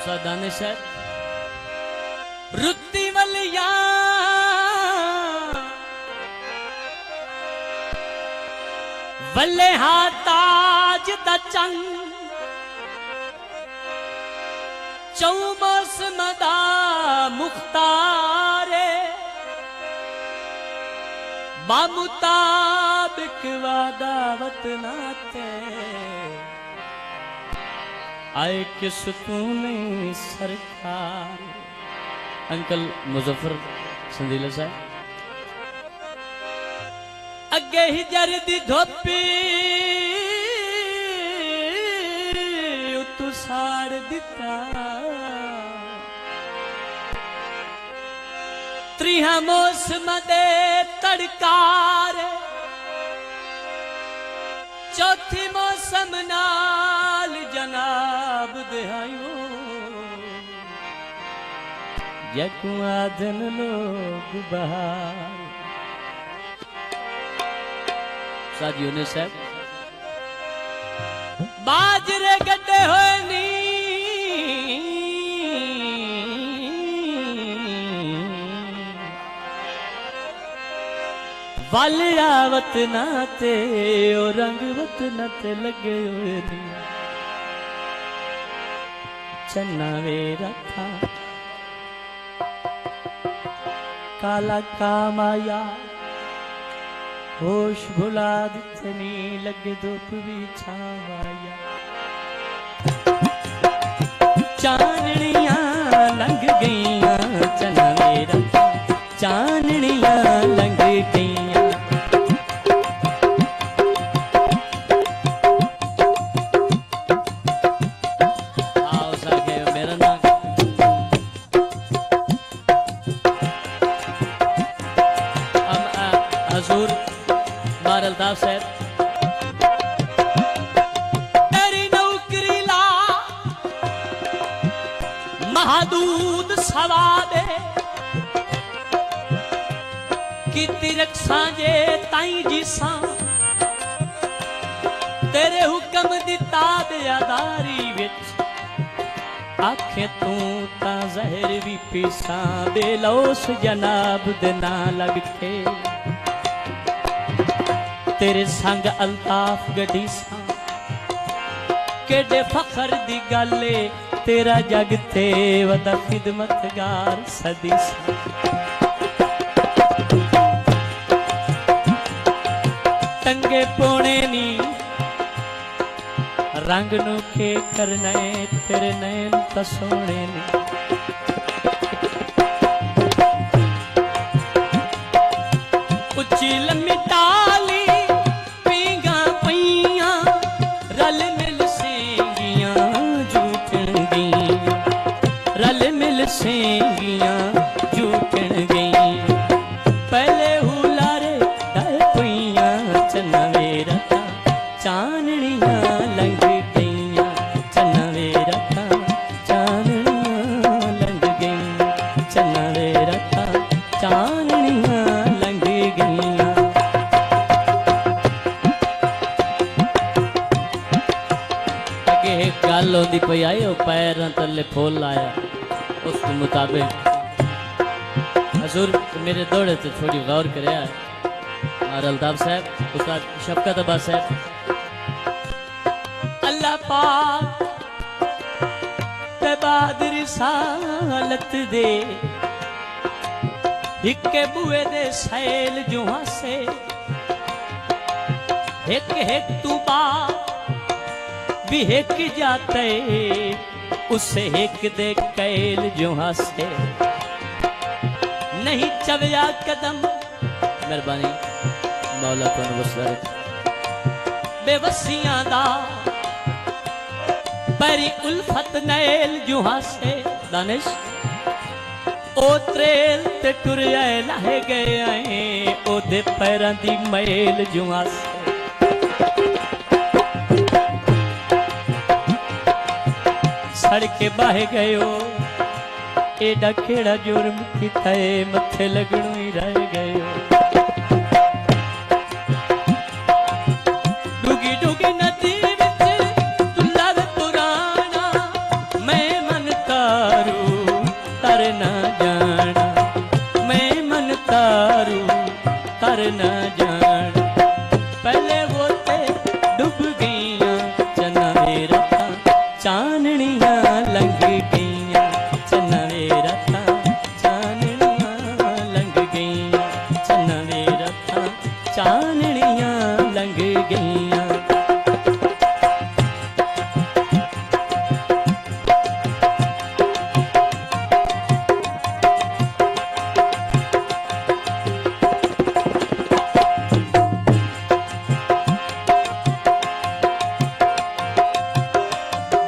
दानिश है रुत्ती वलिया वल्ले हा ताज दा चंग चौमस मदा मुख्तारे बामुताबिक वादावत नाते आए किस तूने सरकार। अंकल मुजफ्फर संदीला साहब अगे ही जरदी धोपी तू साड़ दिता त्रिहा मौसम दे तड़कार चौथी मौसम नाल जनाब दहायो यकू आदन लोग बहार। साजियों ने साहब बाजरे गड्ढे होए नी वल आवत नाते ओ रंगवत नाते लगे हुए नी चन्ना वेरा था काला कामाया होश भुला दितनी लगे धूप भी छावाया चाननियां लंघ गईयां चन्ना वेरा चाननियां लंघ गईयां। अल्ताफ साहब तेरी नौकरी ला महादूद सवा दे कि तिरक सांजे ताई जिसा तेरे हुक्म दी ताबेदारी विच आखे तू ता जहर भी पीसा बेलौस जनाब दे ना लग के तेरे संग अल्ताफ गड्डी सा केडे फखर दी गल तेरा जग ते वदा खिदमतगार सदी सा टंगे पोने नी रंग नु के करने तेरे नैन तसोने नी उच्ची लम्मी टाली सेंगियां जूटन गई पहले हुलारे डाल पुइयां चन्ना वेरा था चाननियां लंघ गईयां चन्ना वेरा था चाननियां लंघ गईयां चन्ना वेरा था चाननियां लंघ गईयां। अगे गल होंदी पई आई पैरां तले फुल आया उस मुताबिक हजूर मेरे दौड़े तो थोड़ी गौर करे और अल्ताफ साहब उस्ताद शफकत अब्बास साहब अल्लाह पाक ते बाद रिसालत दे हिक्के बुए दे सैल जुहा से हिक हिक तू बा भी हिक जाते उसे एक दे कैल जो हंसे नहीं चवया कदम मेहरबानी मौला तो वसला बेवसियां दा बरी उल्फत नैल जो हंसे दानिश ओ त्रेल ते टुरिया लहे गए आए ओ दे पैरां दी मैल जो हंसे सड़के बाहे गयो एडा केड़ा जुर्म किता मथे लगणो ही रह गयो डुगी डुगी नदी विच तुला वे पुराना मैं मनता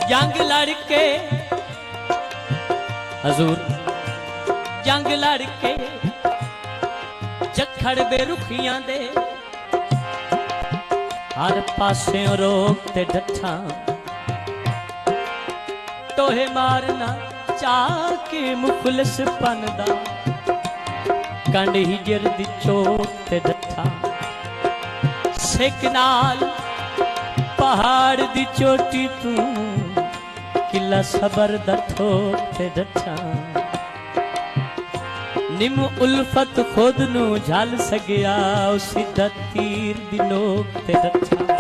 जंग लड़के हजूर जंग लड़के जखड़ बेरुखियां दे हर पासे रोक ते डठा तोहे मारना चाके मुखलिस पनदा कंड हिजर दी चोट ते डठा सिक नाल पहाड़ दी चोटी तू किला सबर दा ठोक ते डठा निम उल्फत खुद नू झल सगया उसी दा तीर दी नोक ते डठा